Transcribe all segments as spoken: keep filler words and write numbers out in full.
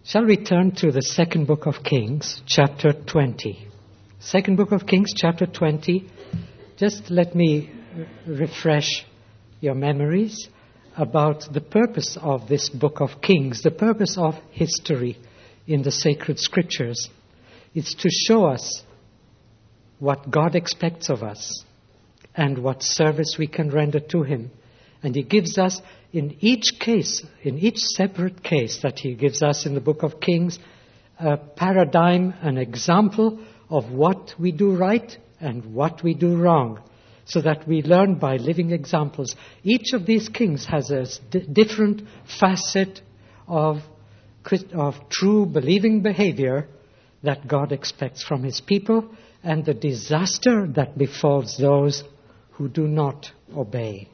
Shall we turn to the second book of Kings, chapter twenty? Second book of Kings, chapter twenty. Just let me refresh your memories about the purpose of this book of Kings, the purpose of history in the sacred scriptures. It's to show us what God expects of us and what service we can render to Him. And He gives us in each case, in each separate case that He gives us in the book of Kings, a paradigm, an example of what we do right and what we do wrong, so that we learn by living examples. Each of these kings has a d- different facet of, of true believing behavior that God expects from His people, and the disaster that befalls those who do not obey.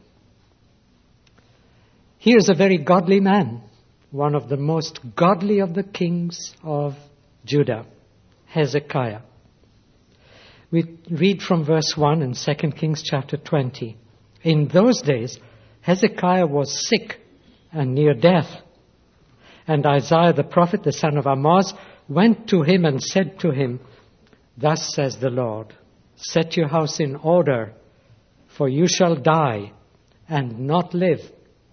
Here's a very godly man, one of the most godly of the kings of Judah, Hezekiah. We read from verse one in Second Kings chapter twenty. In those days, Hezekiah was sick and near death. And Isaiah the prophet, the son of Amoz, went to him and said to him, "Thus says the Lord, set your house in order, for you shall die and not live."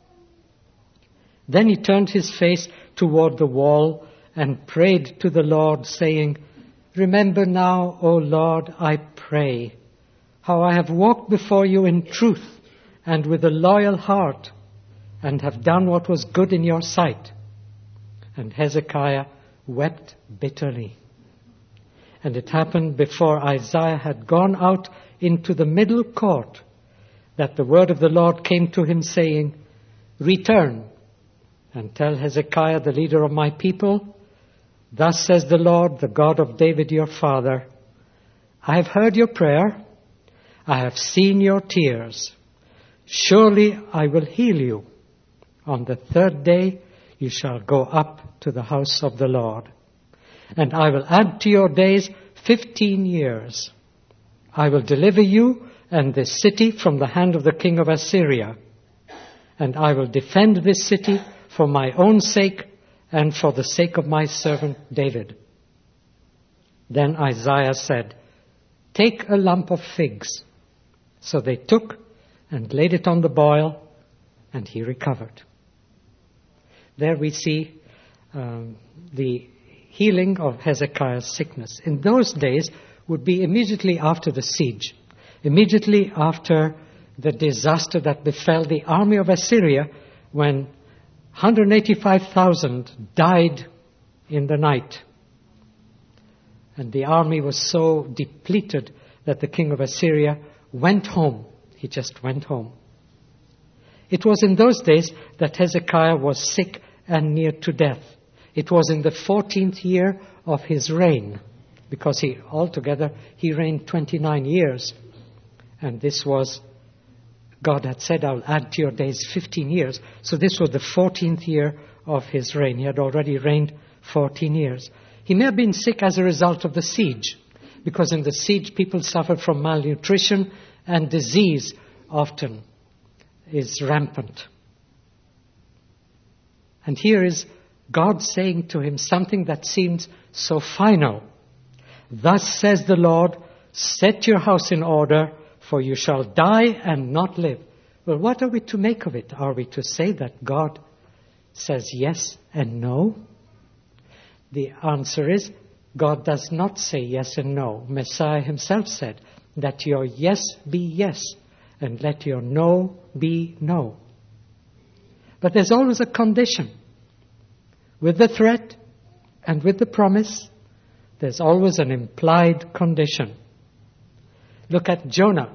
Then he turned his face toward the wall and prayed to the Lord, saying, "Remember now, O Lord, I pray, how I have walked before you in truth and with a loyal heart, and have done what was good in your sight." And Hezekiah wept bitterly. And it happened before Isaiah had gone out into the middle court that the word of the Lord came to him, saying, "Return and tell Hezekiah, the leader of my people, thus says the Lord, the God of David your father, I have heard your prayer, I have seen your tears. Surely I will heal you. On the third day you shall go up to the house of the Lord. And I will add to your days fifteen years. I will deliver you and this city from the hand of the king of Assyria. And I will defend this city for my own sake and for the sake of my servant David." Then Isaiah said, "Take a lump of figs." So they took and laid it on the boil, and he recovered. There we see um, the healing of Hezekiah's sickness. In those days would be immediately after the siege, immediately after the disaster that befell the army of Assyria, when one hundred eighty-five thousand died in the night. And the army was so depleted that the king of Assyria went home. He just went home. It was in those days that Hezekiah was sick and near to death. It was in the fourteenth year of his reign, because he altogether he reigned twenty-nine years. And this was, God had said, "I'll add to your days fifteen years." So this was the fourteenth year of his reign. He had already reigned fourteen years. He may have been sick as a result of the siege, because in the siege people suffered from malnutrition, and disease often is rampant. And here is God saying to him something that seems so final. "Thus says the Lord, set your house in order, for you shall die and not live." Well, what are we to make of it? Are we to say that God says yes and no? The answer is, God does not say yes and no. Messiah himself said, "Let your yes be yes, and let your no be no." But there's always a condition. With the threat and with the promise, there's always an implied condition. Look at Jonah.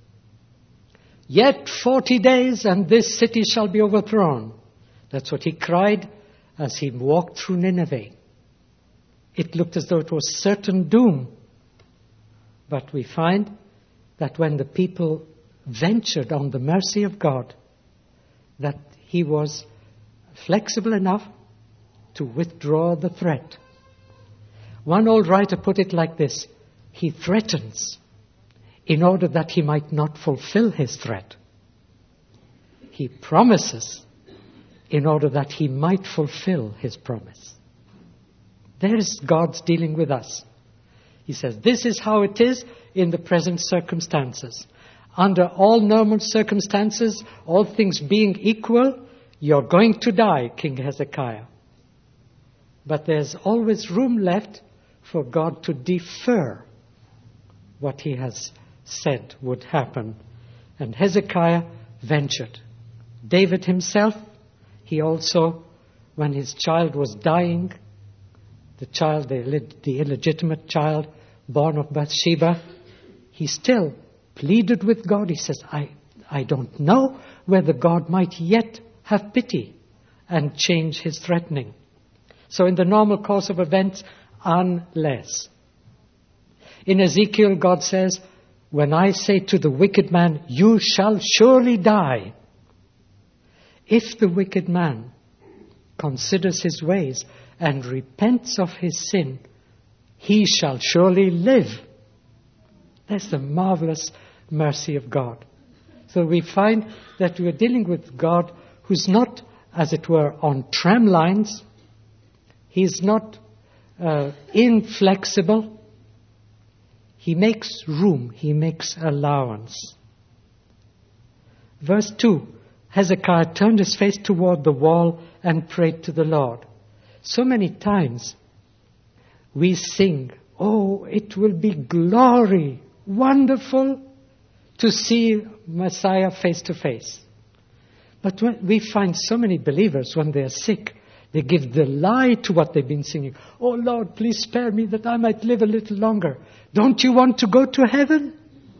"Yet forty days and this city shall be overthrown." That's what he cried as he walked through Nineveh. It looked as though it was certain doom. But we find that when the people ventured on the mercy of God, that he was flexible enough to withdraw the threat. One old writer put it like this: he threatens in order that he might not fulfill his threat. He promises in order that he might fulfill his promise. There is God's dealing with us. He says, this is how it is in the present circumstances. Under all normal circumstances, all things being equal, you're going to die, King Hezekiah. But there's always room left for God to defer what he has said would happen. And Hezekiah ventured. David himself, he also, when his child was dying, the child, the, the illegitimate child born of Bathsheba, he still pleaded with God. He says, I, I don't know whether God might yet have pity and change his threatening. So in the normal course of events, unless. In Ezekiel, God says, when I say to the wicked man, you shall surely die. If the wicked man considers his ways and repents of his sin, he shall surely live. That's the marvelous mercy of God. So we find that we are dealing with God who's not, as it were, on tram lines. He's not uh, inflexible. He makes room. He makes allowance. Verse two, Hezekiah turned his face toward the wall and prayed to the Lord. So many times we sing, oh, it will be glory, wonderful to see Messiah face to face. But when we find so many believers when they're sick, they give the lie to what they've been singing. Oh Lord, please spare me that I might live a little longer. Don't you want to go to heaven?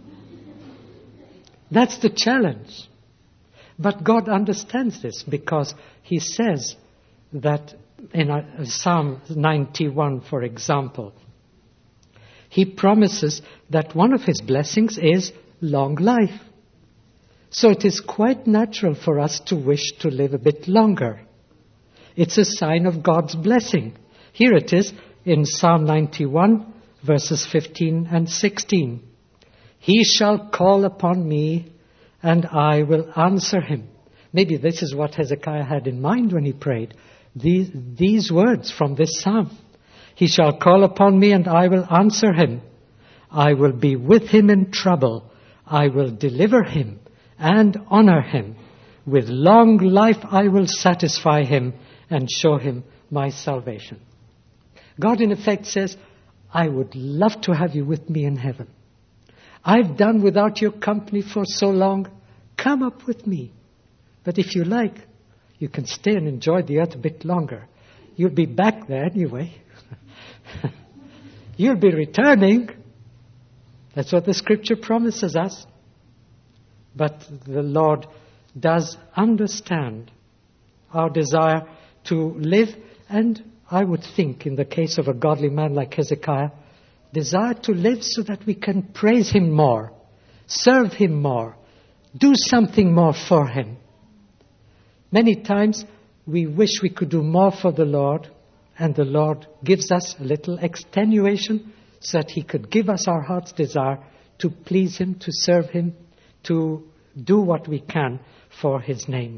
That's the challenge. But God understands this because he says that in Psalm ninety-one, for example, he promises that one of his blessings is long life. So it is quite natural for us to wish to live a bit longer. It's a sign of God's blessing. Here it is in Psalm ninety-one, verses fifteen and sixteen. He shall call upon me, and I will answer him. Maybe this is what Hezekiah had in mind when he prayed. These, these words from this psalm. He shall call upon me, and I will answer him. I will be with him in trouble. I will deliver him and honor him. With long life I will satisfy him and show him my salvation. God in effect says, I would love to have you with me in heaven. I've done without your company for so long. Come up with me. But if you like, you can stay and enjoy the earth a bit longer. You'll be back there anyway. You'll be returning. That's what the scripture promises us. But the Lord does understand our desire to live, and I would think in the case of a godly man like Hezekiah, desire to live so that we can praise him more, serve him more, do something more for him. Many times we wish we could do more for the Lord, and the Lord gives us a little extenuation so that he could give us our heart's desire to please him, to serve him, to do what we can for his name.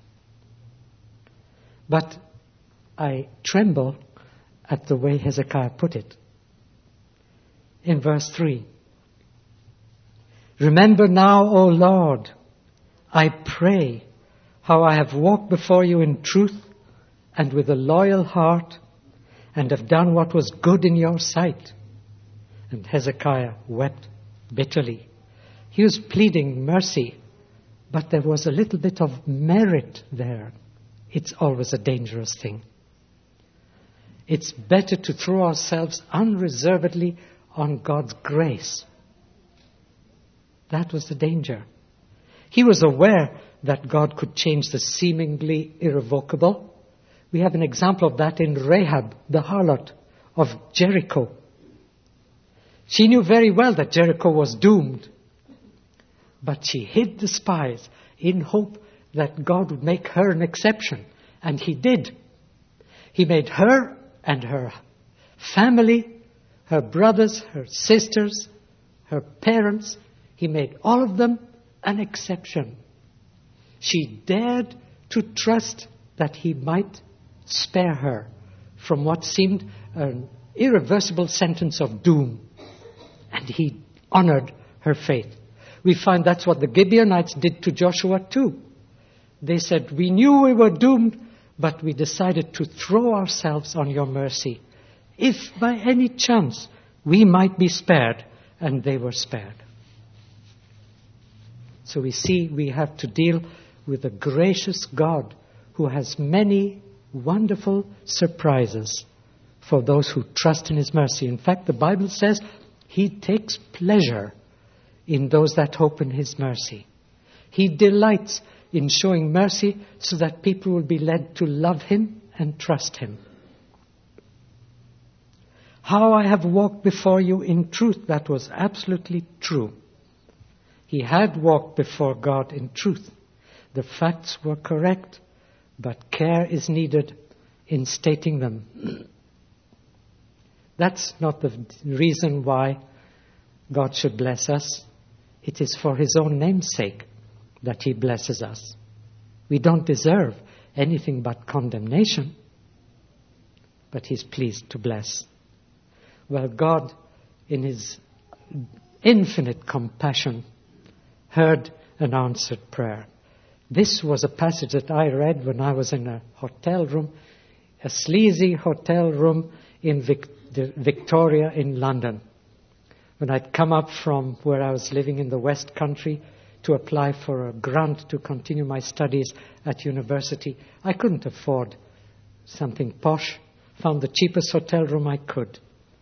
But I tremble at the way Hezekiah put it. In verse three, remember now, O Lord, I pray, how I have walked before you in truth and with a loyal heart, and have done what was good in your sight. And Hezekiah wept bitterly. He was pleading mercy, but there was a little bit of merit there. It's always a dangerous thing. It's better to throw ourselves unreservedly on God's grace. That was the danger. He was aware that God could change the seemingly irrevocable. We have an example of that in Rahab, the harlot of Jericho. She knew very well that Jericho was doomed, but she hid the spies in hope that God would make her an exception. And he did. He made her and her family, her brothers, her sisters, her parents, he made all of them an exception. She dared to trust that he might spare her from what seemed an irreversible sentence of doom. And he honored her faith. We find that's what the Gibeonites did to Joshua too. They said, we knew we were doomed, but we decided to throw ourselves on your mercy. If by any chance we might be spared, and they were spared. So we see we have to deal with a gracious God who has many wonderful surprises for those who trust in his mercy. In fact, the Bible says he takes pleasure in those that hope in his mercy. He delights in showing mercy so that people will be led to love him and trust him. How I have walked before you in truth, that was absolutely true. He had walked before God in truth. The facts were correct, but care is needed in stating them. That's not the reason why God should bless us. It is for his own name's sake that he blesses us. We don't deserve anything but condemnation, but he's pleased to bless. Well, God, in his infinite compassion, heard and answered prayer. This was a passage that I read when I was in a hotel room, a sleazy hotel room in Vic- Victoria in London. When I'd come up from where I was living in the West Country to apply for a grant to continue my studies at university, I couldn't afford something posh. Found the cheapest hotel room I could.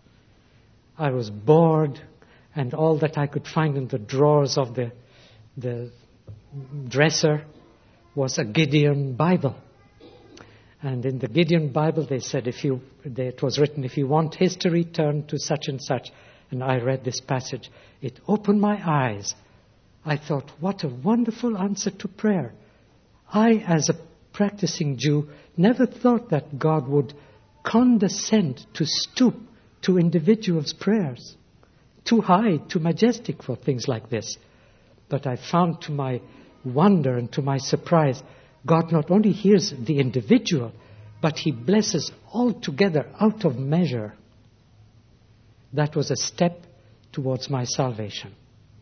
I was bored, and all that I could find in the drawers of the, the dresser was a Gideon Bible. And in the Gideon Bible, they said, if you, they, it was written, if you want history, turn to such and such. And I read this passage. It opened my eyes. I thought, what a wonderful answer to prayer. I, as a practicing Jew, never thought that God would condescend to stoop to individuals' prayers. Too high, too majestic for things like this. But I found to my wonder and to my surprise, God not only hears the individual, but he blesses all together out of measure. That was a step towards my salvation.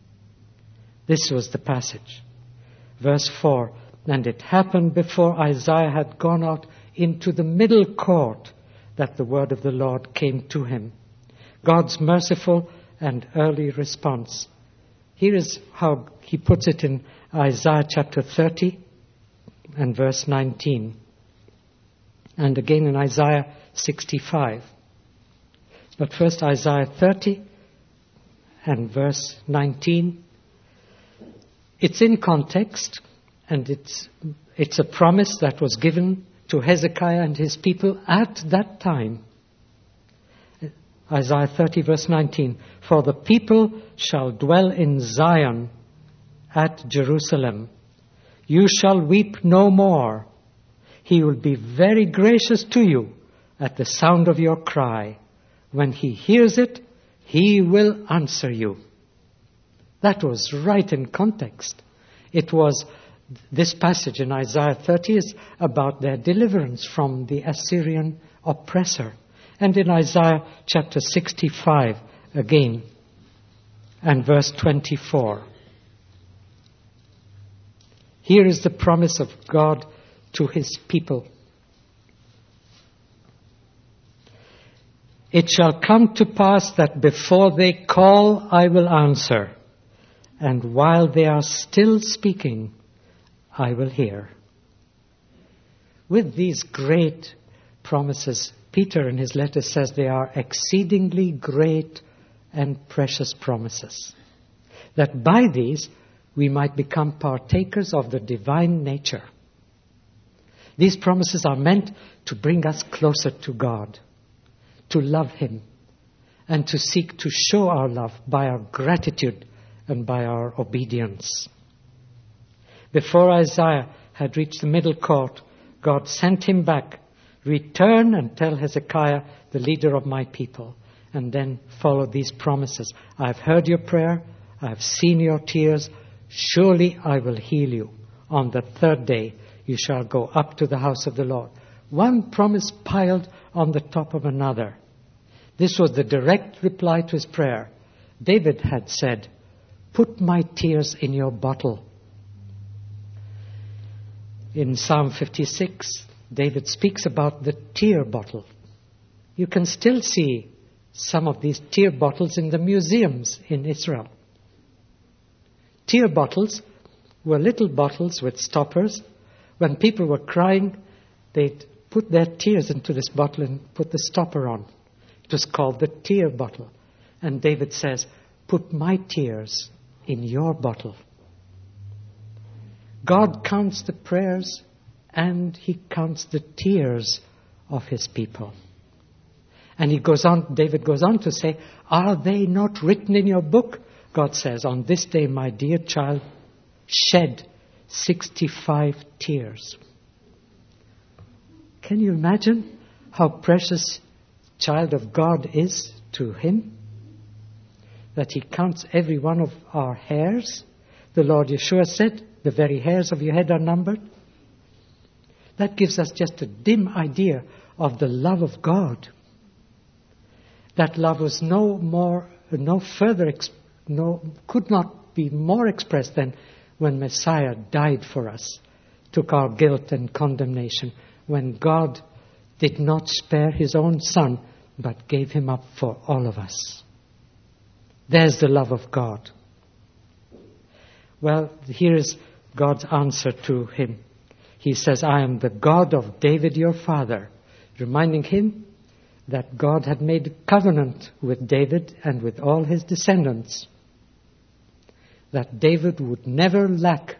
This was the passage. Verse four, and it happened before Isaiah had gone out into the middle court that the word of the Lord came to him. God's merciful and early response. Here is how he puts it in Isaiah chapter thirty and verse nineteen. And again in Isaiah sixty-five. But first Isaiah thirty and verse nineteen. It's in context, and it's it's a promise that was given to Hezekiah and his people at that time. Isaiah thirty verse nineteen. For the people shall dwell in Zion at Jerusalem. You shall weep no more. He will be very gracious to you at the sound of your cry. When he hears it, he will answer you. That was right in context. It was, this passage in Isaiah thirty is about their deliverance from the Assyrian oppressor. And in Isaiah chapter sixty-five again, and verse twenty-four. Here is the promise of God to his people. It shall come to pass that before they call, I will answer. And while they are still speaking, I will hear. With these great promises, Peter in his letter says they are exceedingly great and precious promises. That by these, we might become partakers of the divine nature. These promises are meant to bring us closer to God, to love him, and to seek to show our love by our gratitude and by our obedience. Before Isaiah had reached the middle court, God sent him back. Return and tell Hezekiah, the leader of my people, and then follow these promises. I've heard your prayer. I've seen your tears. Surely I will heal you. On the third day you shall go up to the house of the Lord. One promise piled on the top of another. This was the direct reply to his prayer. David had said, "Put my tears in your bottle." In Psalm fifty-six, David speaks about the tear bottle. You can still see some of these tear bottles in the museums in Israel. Tear bottles were little bottles with stoppers. When people were crying, they'd put their tears into this bottle and put the stopper on. It was called the tear bottle. And David says, "Put my tears in your bottle." God counts the prayers and he counts the tears of his people. And he goes on, David goes on to say, "Are they not written in your book?" God says, "On this day, my dear child shed sixty-five tears." Can you imagine how precious child of God is to him? That he counts every one of our hairs. The Lord Yeshua said, "The very hairs of your head are numbered." That gives us just a dim idea of the love of God. That love was no more, no further, ex- no, could not be more expressed than when Messiah died for us, took our guilt and condemnation, when God did not spare his own son, but gave him up for all of us. There's the love of God. Well, here is God's answer to him. He says, "I am the God of David your father," reminding him that God had made a covenant with David and with all his descendants, that David would never lack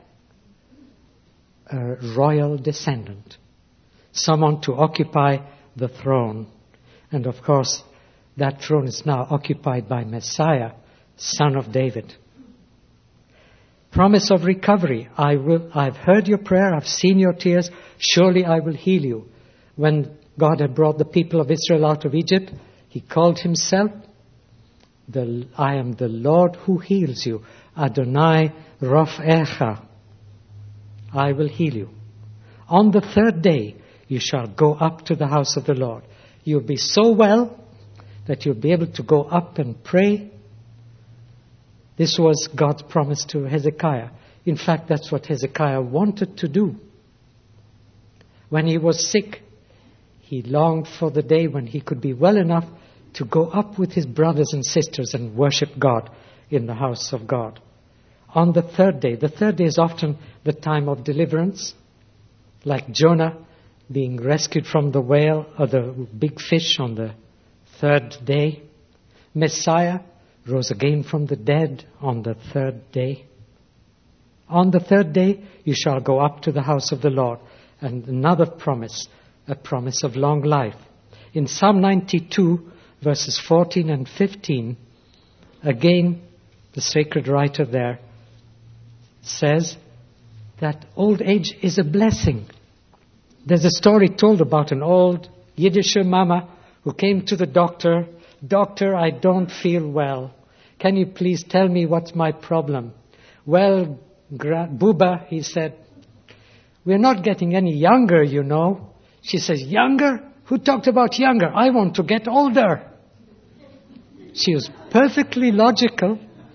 a royal descendant, someone to occupy the throne. And of course, that throne is now occupied by Messiah, son of David. Promise of recovery. I will, I've heard your prayer, I've seen your tears, surely I will heal you. When God had brought the people of Israel out of Egypt, he called himself, the, "I am the Lord who heals you, Adonai Rofecha." I will heal you. On the third day, you shall go up to the house of the Lord. You'll be so well that you'll be able to go up and pray. This was God's promise to Hezekiah. In fact, that's what Hezekiah wanted to do. When he was sick, he longed for the day when he could be well enough to go up with his brothers and sisters and worship God in the house of God. On the third day, the third day is often the time of deliverance, like Jonah being rescued from the whale or the big fish on the third day. Messiah rose again from the dead on the third day. On the third day, you shall go up to the house of the Lord. And another promise, a promise of long life. In Psalm ninety-two, verses fourteen and fifteen, again, the sacred writer there says that old age is a blessing. There's a story told about an old Yiddish mama who came to the doctor. "Doctor, I don't feel well. Can you please tell me what's my problem?" "Well, gra- Buba," he said, "we're not getting any younger, you know." She says, "Younger? Who talked about younger? I want to get older." She was perfectly logical.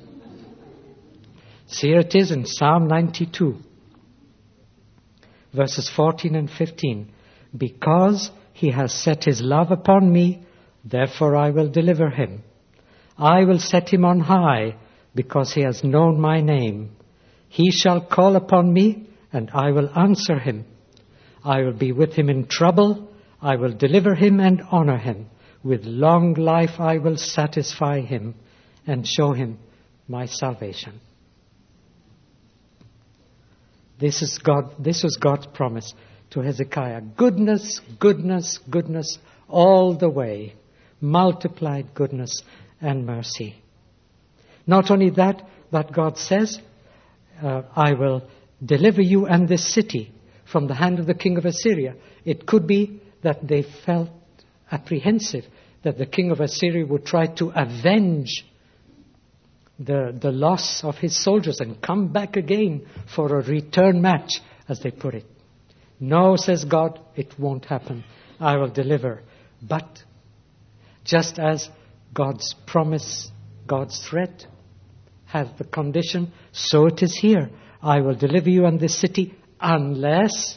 So here it is in Psalm ninety-two, verses fourteen and fifteen. "Because he has set his love upon me, therefore I will deliver him. I will set him on high, because he has known my name. He shall call upon me, and I will answer him. I will be with him in trouble. I will deliver him and honor him. With long life I will satisfy him and show him my salvation." This is God. This was God's promise to Hezekiah. Goodness, goodness, goodness all the way. Multiplied goodness and mercy. Not only that, but God says, uh, "I will deliver you and this city from the hand of the king of Assyria." It could be that they felt apprehensive that the king of Assyria would try to avenge the, the loss of his soldiers and come back again for a return match, as they put it. "No," says God, "it won't happen. I will deliver But just as God's promise, God's threat has the condition, so it is here. I will deliver you and this city unless,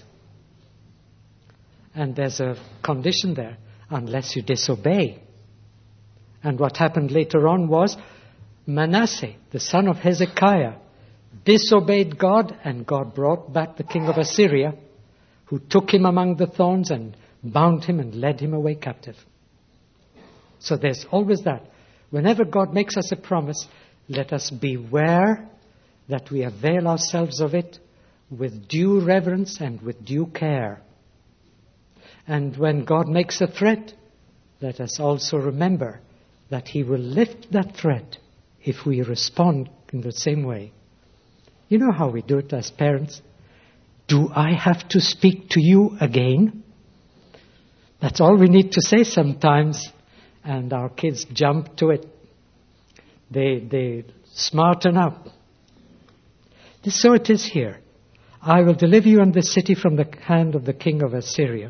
and there's a condition there, unless you disobey. And what happened later on was Manasseh, the son of Hezekiah, disobeyed God, and God brought back the king of Assyria, who took him among the thorns and bound him and led him away captive. So there's always that. Whenever God makes us a promise, let us beware that we avail ourselves of it with due reverence and with due care. And when God makes a threat, let us also remember that He will lift that threat if we respond in the same way. You know how we do it as parents? Do I have to speak to you again? That's all we need to say sometimes, and our kids jump to it. They, they smarten up. So it is here. I will deliver you and this city from the hand of the king of Assyria.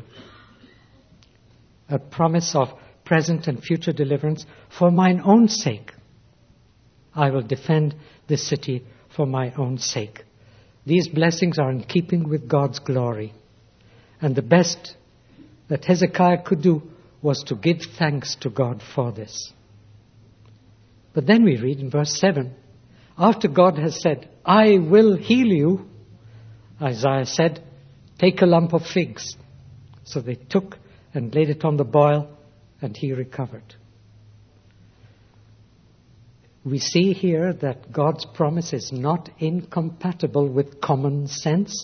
A promise of present and future deliverance for mine own sake. I will defend this city for my own sake. These blessings are in keeping with God's glory. And the best that Hezekiah could do was to give thanks to God for this. But then we read in verse seven, after God has said, I will heal you, Isaiah said, take a lump of figs. So they took and laid it on the boil, and he recovered. We see here that God's promise is not incompatible with common sense.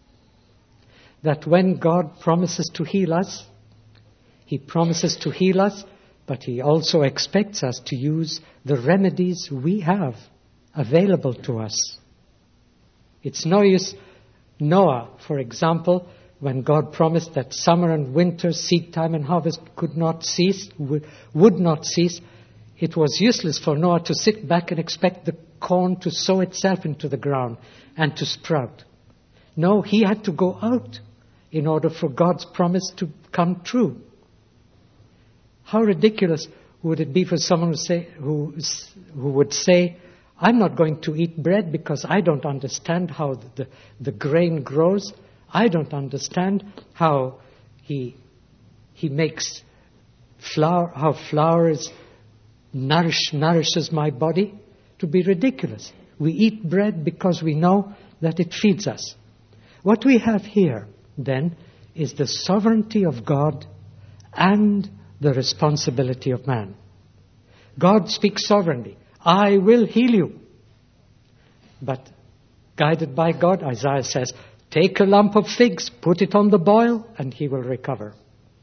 That when God promises to heal us, He promises to heal us, but He also expects us to use the remedies we have available to us. It's no use Noah, for example, when God promised that summer and winter, seed time and harvest could not cease, would, would not cease, it was useless for Noah to sit back and expect the corn to sow itself into the ground and to sprout. No, he had to go out in order for God's promise to come true. How ridiculous would it be for someone who, say, who, who would say, I'm not going to eat bread because I don't understand how the, the grain grows. I don't understand how he, he makes flour, how flour is nourish, nourishes my body. To be ridiculous. We eat bread because we know that it feeds us. What we have here, then, is the sovereignty of God and the responsibility of man. God speaks sovereignly. I will heal you. But guided by God, Isaiah says, take a lump of figs, put it on the boil, and he will recover.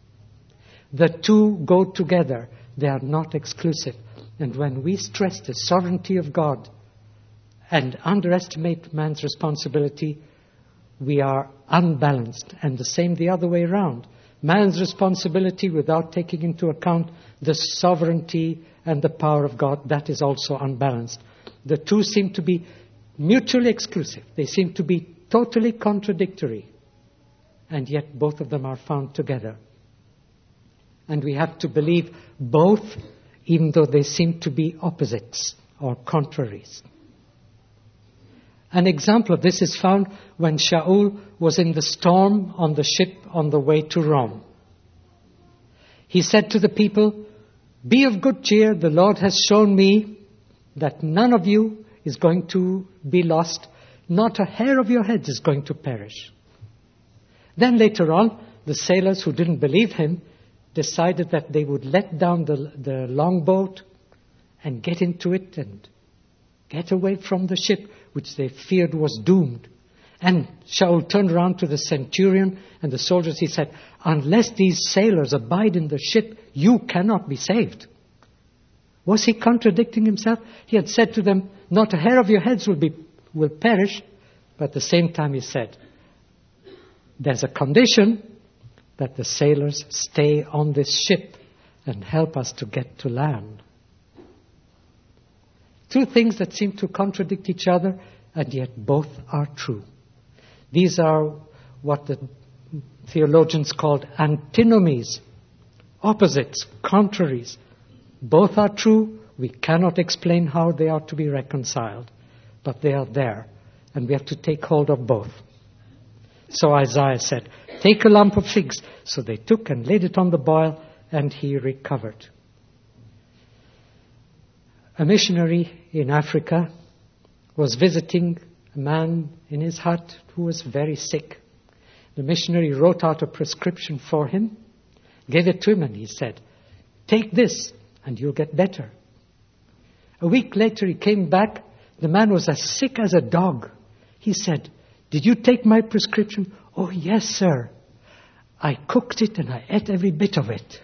The two go together. They are not exclusive. And when we stress the sovereignty of God and underestimate man's responsibility, we are unbalanced. And the same the other way around. Man's responsibility without taking into account the sovereignty and the power of God, that is also unbalanced. The two seem to be mutually exclusive. They seem to be totally contradictory. And yet both of them are found together. And we have to believe both, even though they seem to be opposites or contraries. An example of this is found when Shaul was in the storm on the ship on the way to Rome. He said to the people, be of good cheer, the Lord has shown me that none of you is going to be lost, not a hair of your head is going to perish. Then later on, the sailors who didn't believe him decided that they would let down the, the longboat and get into it and get away from the ship, which they feared was doomed. And Shaul turned around to the centurion and the soldiers. He said, unless these sailors abide in the ship, you cannot be saved. Was he contradicting himself? He had said to them, not a hair of your heads will be will perish. But at the same time he said, there's a condition that the sailors stay on this ship and help us to get to land. Two things that seem to contradict each other, and yet both are true. These are what the theologians called antinomies, opposites, contraries. Both are true. We cannot explain how they are to be reconciled, but they are there, and we have to take hold of both. So Isaiah said, take a lump of figs. So they took and laid it on the boil, and he recovered. A missionary in Africa was visiting a man in his hut who was very sick. The missionary wrote out a prescription for him, gave it to him, and he said, take this and you'll get better. A week later he came back. The man was as sick as a dog. He said, did you take my prescription? Oh, yes, sir. I cooked it and I ate every bit of it.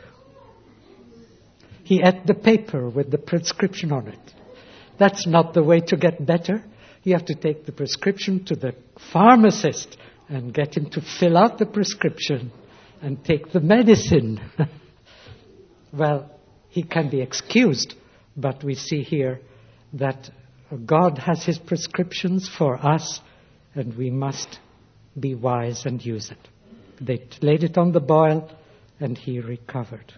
He ate the paper with the prescription on it. That's not the way to get better. You have to take the prescription to the pharmacist and get him to fill out the prescription and take the medicine. Well, he can be excused, but we see here that God has his prescriptions for us, and we must be wise and use it. They laid it on the boil, and he recovered.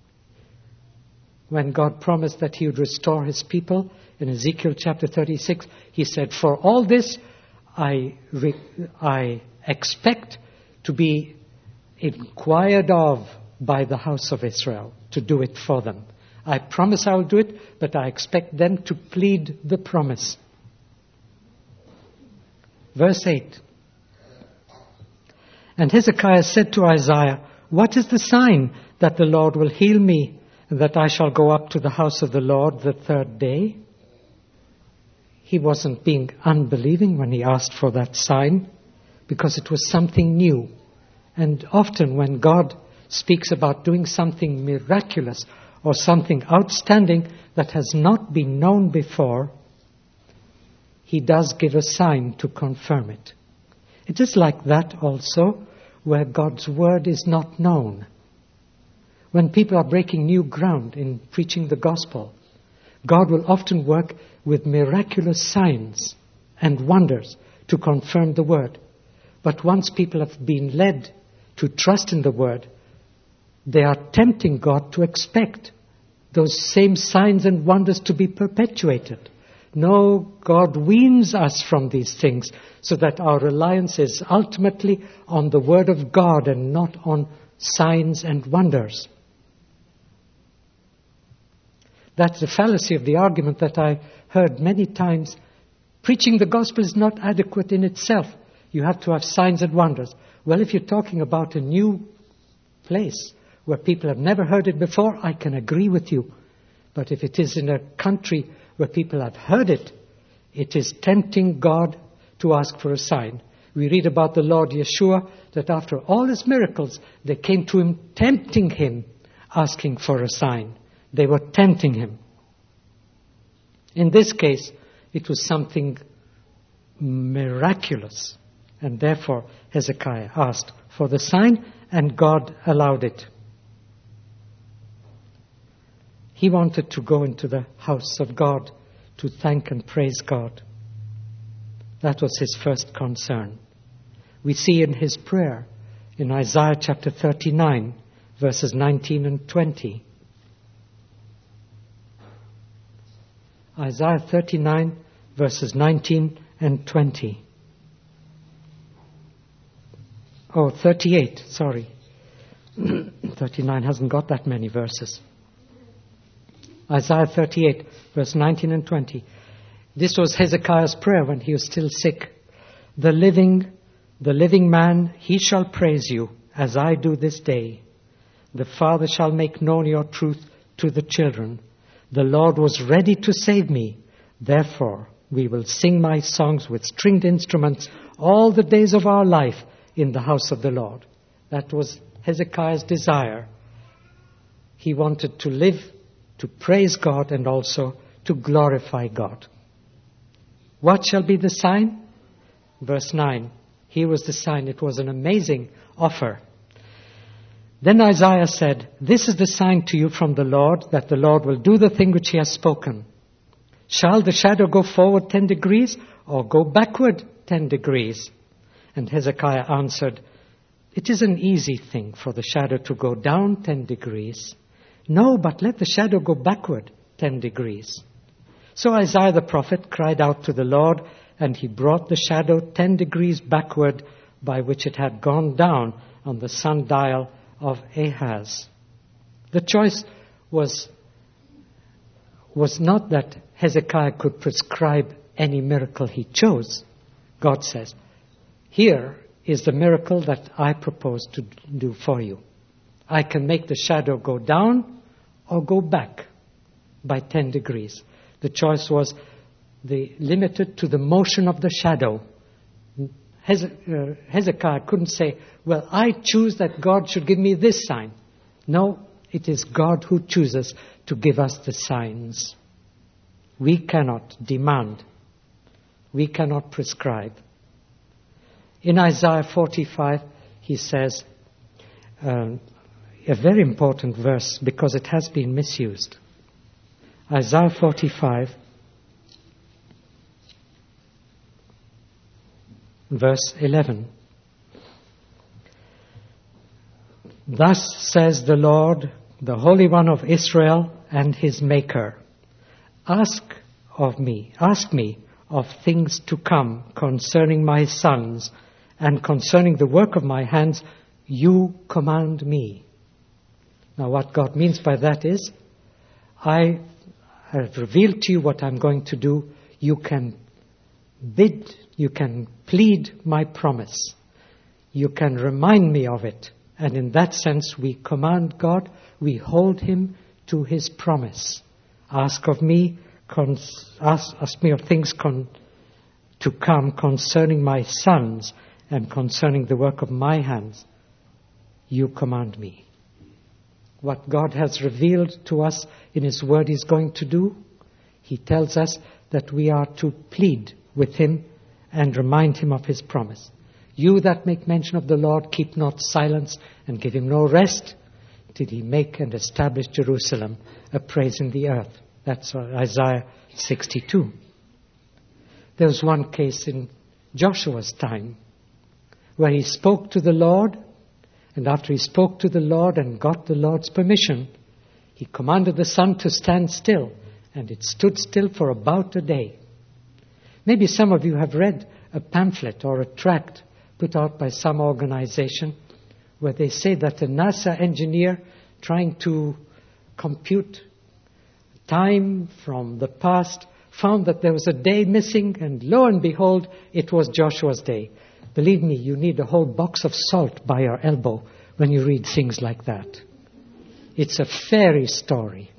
When God promised that he would restore his people, in Ezekiel chapter thirty-six, he said, for all this, I, re- I expect to be inquired of by the house of Israel, to do it for them. I promise I will do it, but I expect them to plead the promise. Verse eight. And Hezekiah said to Isaiah, what is the sign that the Lord will heal me, and that I shall go up to the house of the Lord the third day? He wasn't being unbelieving when he asked for that sign, because it was something new. And often when God speaks about doing something miraculous or something outstanding that has not been known before, he does give a sign to confirm it. It is like that also where God's word is not known. When people are breaking new ground in preaching the gospel, God will often work with miraculous signs and wonders to confirm the word. But once people have been led to trust in the word, they are tempting God to expect those same signs and wonders to be perpetuated. No, God weans us from these things so that our reliance is ultimately on the word of God and not on signs and wonders. That's the fallacy of the argument that I heard many times. Preaching the gospel is not adequate in itself. You have to have signs and wonders. Well, if you're talking about a new place where people have never heard it before, I can agree with you. But if it is in a country where people have heard it, it is tempting God to ask for a sign. We read about the Lord Yeshua, that after all his miracles, they came to him, tempting him, asking for a sign. They were tempting him. In this case, it was something miraculous. And therefore, Hezekiah asked for the sign, and God allowed it. He wanted to go into the house of God to thank and praise God. That was his first concern. We see in his prayer in Isaiah chapter thirty-nine, verses nineteen and twenty. Isaiah thirty-nine, verses nineteen and twenty. Oh, thirty-eight, sorry. thirty-nine hasn't got that many verses. Isaiah thirty-eight, verse nineteen and twenty. This was Hezekiah's prayer when he was still sick. The living, the living man, he shall praise you, as I do this day. The Father shall make known your truth to the children. The Lord was ready to save me. Therefore, we will sing my songs with stringed instruments all the days of our life in the house of the Lord. That was Hezekiah's desire. He wanted to live to praise God and also to glorify God. What shall be the sign? Verse nine. Here was the sign. It was an amazing offer. Then Isaiah said, this is the sign to you from the Lord, that the Lord will do the thing which he has spoken. Shall the shadow go forward ten degrees or go backward ten degrees? And Hezekiah answered, It is an easy thing for the shadow to go down ten degrees. No, but let the shadow go backward ten degrees. So Isaiah the prophet cried out to the Lord, and he brought the shadow ten degrees backward, by which it had gone down on the sundial of Ahaz. The choice was, was not that Hezekiah could prescribe any miracle he chose. God says, here is the miracle that I propose to do for you. I can make the shadow go down or go back by ten degrees. The choice was the, limited to the motion of the shadow. Hezekiah couldn't say, well, I choose that God should give me this sign. No, it is God who chooses to give us the signs. We cannot demand. We cannot prescribe. In Isaiah forty-five, he says uh, a very important verse because it has been misused. Isaiah forty-five, verse eleven. Thus says the Lord, the Holy One of Israel and his Maker, ask of me, ask me of things to come concerning my sons, and concerning the work of my hands, you command me. Now what God means by that is, I have revealed to you what I'm going to do. You can bid, you can plead my promise. You can remind me of it. And in that sense, we command God, we hold him to his promise. Ask of me, cons- ask, ask me of things con- to come concerning my sons, and concerning the work of my hands, you command me. What God has revealed to us in his word he's going to do, he tells us that we are to plead with him and remind him of his promise. You that make mention of the Lord, keep not silence and give him no rest till he make and establish Jerusalem a praise in the earth. That's Isaiah sixty-two. There was one case in Joshua's time where he spoke to the Lord, and after he spoke to the Lord and got the Lord's permission, he commanded the sun to stand still, and it stood still for about a day. Maybe some of you have read a pamphlet or a tract put out by some organization where they say that a NASA engineer trying to compute time from the past found that there was a day missing, and lo and behold, it was Joshua's day. Believe me, you need a whole box of salt by your elbow when you read things like that. It's a fairy story.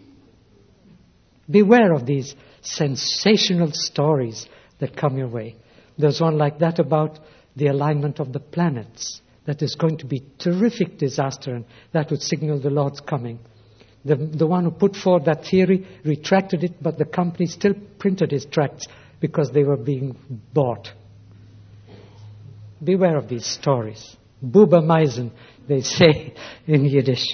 Beware of these sensational stories that come your way. There's one like that about the alignment of the planets. That is going to be terrific disaster, and that would signal the Lord's coming. The, the one who put forward that theory retracted it, but the company still printed his tracts because they were being bought. Beware of these stories. Buba Meisen, they say in Yiddish.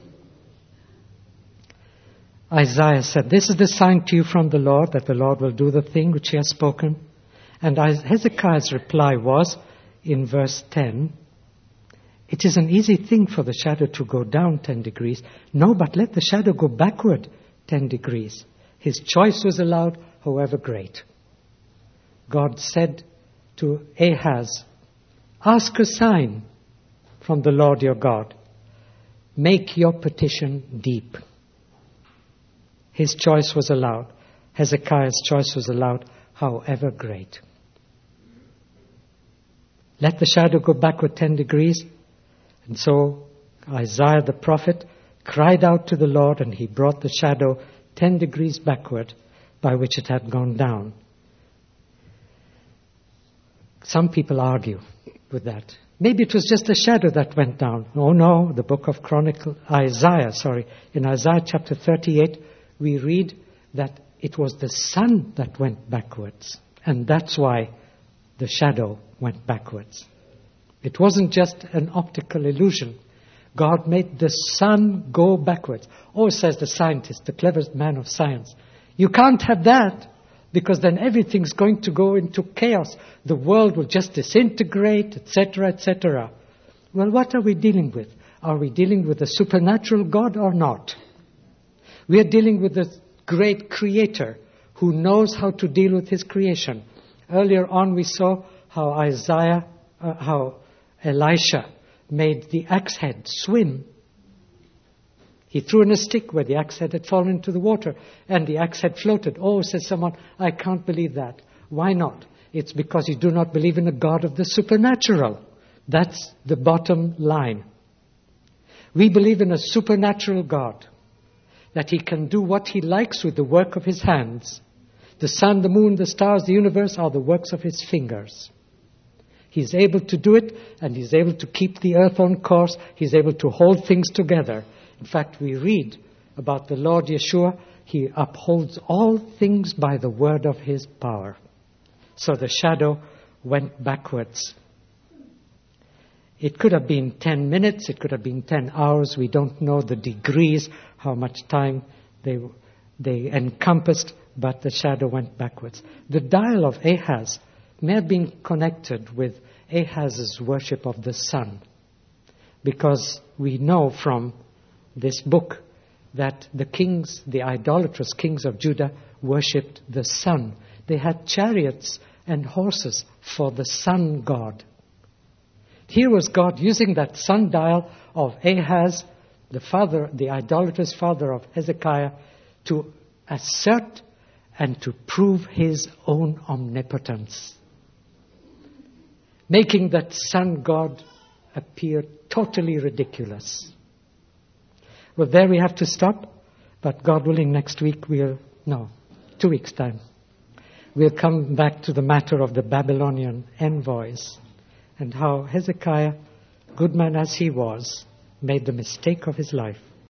Isaiah said, this is the sign to you from the Lord, that the Lord will do the thing which he has spoken. And Hezekiah's reply was, in verse ten, it is an easy thing for the shadow to go down ten degrees. No, but let the shadow go backward ten degrees. His choice was allowed, however great. God said to Ahaz, ask a sign from the Lord your God. Make your petition deep. His choice was allowed. Hezekiah's choice was allowed, however great. Let the shadow go backward ten degrees. And so Isaiah the prophet cried out to the Lord, and he brought the shadow ten degrees backward, by which it had gone down. Some people argue with that. Maybe it was just a shadow that went down. Oh no, the book of Chronicle, Isaiah, sorry, in Isaiah chapter thirty-eight, we read that it was the sun that went backwards. And that's why the shadow went backwards. It wasn't just an optical illusion. God made the sun go backwards. Oh, says the scientist, the cleverest man of science. You can't have that, because then everything's going to go into chaos. The world will just disintegrate, et cetera, et cetera. Well, what are we dealing with? Are we dealing with a supernatural God or not? We are dealing with the great creator who knows how to deal with his creation. Earlier on we saw how Isaiah, uh, how Elisha made the axe head swim. He threw in a stick where the axe head had fallen into the water, and the axe head floated. Oh, says someone, I can't believe that. Why not? It's because you do not believe in a God of the supernatural. That's the bottom line. We believe in a supernatural God, that he can do what he likes with the work of his hands. The sun, the moon, the stars, the universe are the works of his fingers. He's able to do it, and he's able to keep the earth on course. He's able to hold things together. In fact, we read about the Lord Yeshua. He upholds all things by the word of his power. So the shadow went backwards. It could have been ten minutes, it could have been ten hours. We don't know the degrees, how much time they, they encompassed, but the shadow went backwards. The dial of Ahaz may have been connected with Ahaz's worship of the sun, because we know from this book that the kings, the idolatrous kings of Judah, worshipped the sun. They had chariots and horses for the sun god. Here was God using that sundial of Ahaz, the father, the idolatrous father of Hezekiah, to assert and to prove his own omnipotence, making that sun god appear totally ridiculous. Well, there we have to stop, but God willing, next week we'll, no, two weeks' time, we'll come back to the matter of the Babylonian envoys and how Hezekiah, good man as he was, made the mistake of his life.